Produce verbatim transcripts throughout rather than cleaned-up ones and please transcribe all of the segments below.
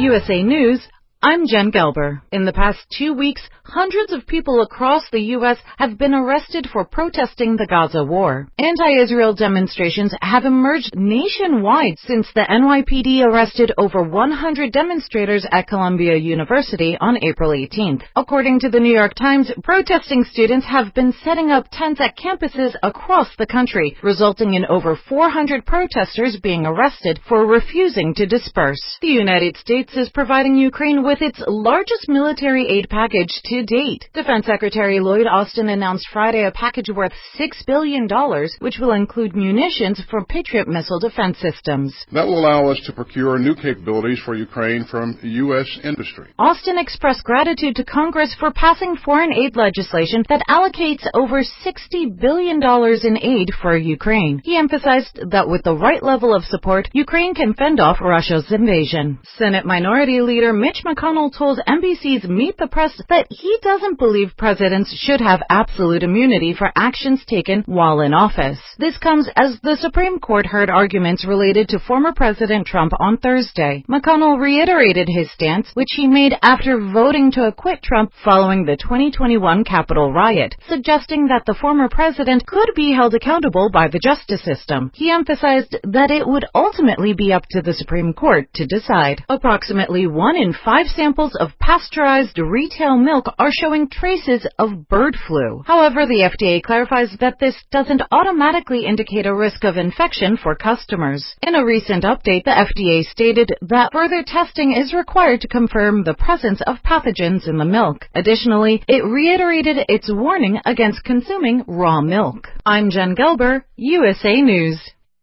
U S A News, I'm Jen Gelber. In the past two weeks, hundreds of people across the U S have been arrested for protesting the Gaza war. Anti-Israel demonstrations have emerged nationwide since the N Y P D arrested over one hundred demonstrators at Columbia University on April eighteenth. According to the New York Times, protesting students have been setting up tents at campuses across the country, resulting in over four hundred protesters being arrested for refusing to disperse. The United States is providing Ukraine with with its largest military aid package to date. Defense Secretary Lloyd Austin announced Friday a package worth six billion dollars, which will include munitions for Patriot missile defense systems. That will allow us to procure new capabilities for Ukraine from U S industry. Austin expressed gratitude to Congress for passing foreign aid legislation that allocates over sixty billion dollars in aid for Ukraine. He emphasized that with the right level of support, Ukraine can fend off Russia's invasion. Senate Minority Leader Mitch McConnell McConnell told N B C's Meet the Press that he doesn't believe presidents should have absolute immunity for actions taken while in office. This comes as the Supreme Court heard arguments related to former President Trump on Thursday. McConnell reiterated his stance, which he made after voting to acquit Trump following the twenty twenty-one Capitol riot, suggesting that the former president could be held accountable by the justice system. He emphasized that it would ultimately be up to the Supreme Court to decide. Approximately one in five samples of pasteurized retail milk are showing traces of bird flu. However, the F D A clarifies that this doesn't automatically indicate a risk of infection for customers. In a recent update, the F D A stated that further testing is required to confirm the presence of pathogens in the milk. Additionally, it reiterated its warning against consuming raw milk. I'm Jen Gelber, U S A News.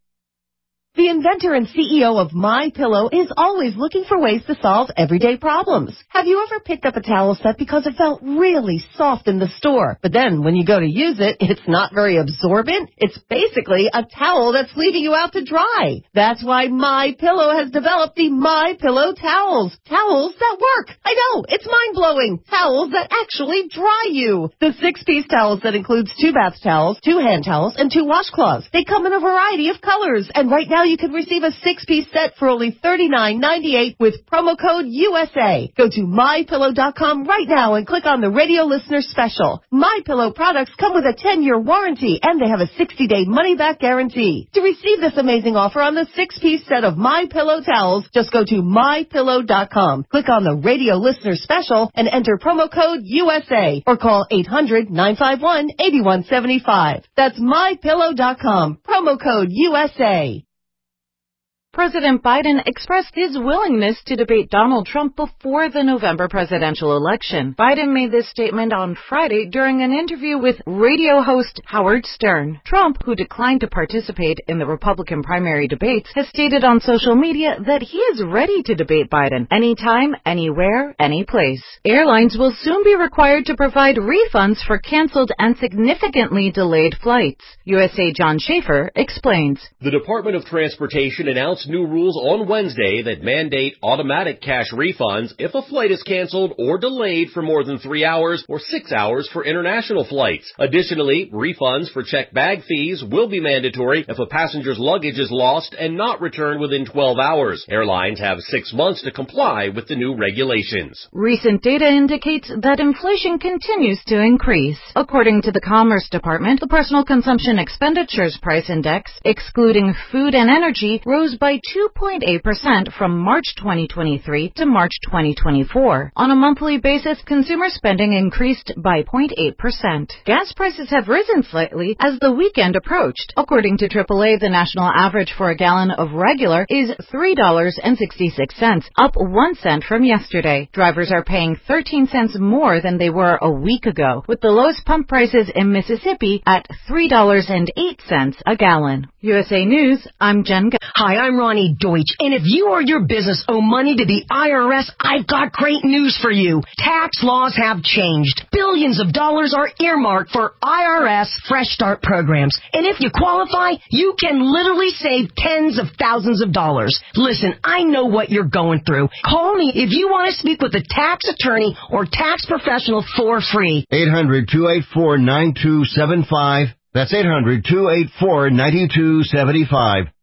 The inventor and C E O of MyPillow is always looking for ways to solve everyday problems. Have you ever picked up a towel set because it felt really soft in the store, but then when you go to use it, it's not very absorbent? It's basically a towel that's leaving you out to dry. That's why MyPillow has developed the MyPillow towels. Towels that work. I know, it's mind-blowing. Towels that actually dry you. The six-piece towel set includes two bath towels, two hand towels, and two washcloths. They come in a variety of colors, and right now you can receive a six-piece set for only thirty-nine ninety-eight with promo code U S A. Go to my pillow dot com right now and click on the radio listener special. MyPillow products come with a ten-year warranty, and they have a sixty-day money-back guarantee. To receive this amazing offer on the six-piece set of MyPillow towels, just go to my pillow dot com, click on the radio listener special, and enter promo code U S A, or call eight hundred nine five one eight one seven five. That's my pillow dot com, promo code U S A. President Biden expressed his willingness to debate Donald Trump before the November presidential election. Biden made this statement on Friday during an interview with radio host Howard Stern. Trump, who declined to participate in the Republican primary debates, has stated on social media that he is ready to debate Biden anytime, anywhere, any place. Airlines will soon be required to provide refunds for canceled and significantly delayed flights. U S A John Schaefer explains. The Department of Transportation announced new rules on Wednesday that mandate automatic cash refunds if a flight is canceled or delayed for more than three hours or six hours for international flights. Additionally, refunds for checked bag fees will be mandatory if a passenger's luggage is lost and not returned within twelve hours. Airlines have six months to comply with the new regulations. Recent data indicates that inflation continues to increase. According to the Commerce Department, the Personal Consumption Expenditures Price Index, excluding food and energy, rose by two point eight percent from March twenty twenty-three to March twenty twenty-four. On a monthly basis, consumer spending increased by zero point eight percent. Gas prices have risen slightly as the weekend approached. According to triple A, the national average for a gallon of regular is three dollars and sixty-six cents, up one cent from yesterday. Drivers are paying thirteen cents more than they were a week ago, with the lowest pump prices in Mississippi at three dollars and eight cents a gallon. U S A News, I'm Jen. Hi, I'm Ronnie Deutsch, and if you or your business owe money to the I R S, I've got great news for you. Tax laws have changed. Billions of dollars are earmarked for I R S Fresh Start programs, and if you qualify, you can literally save tens of thousands of dollars. Listen, I know what you're going through. Call me if you want to speak with a tax attorney or tax professional for free. eight hundred two eight four nine two seven five. That's eight hundred two eight four nine two seven five.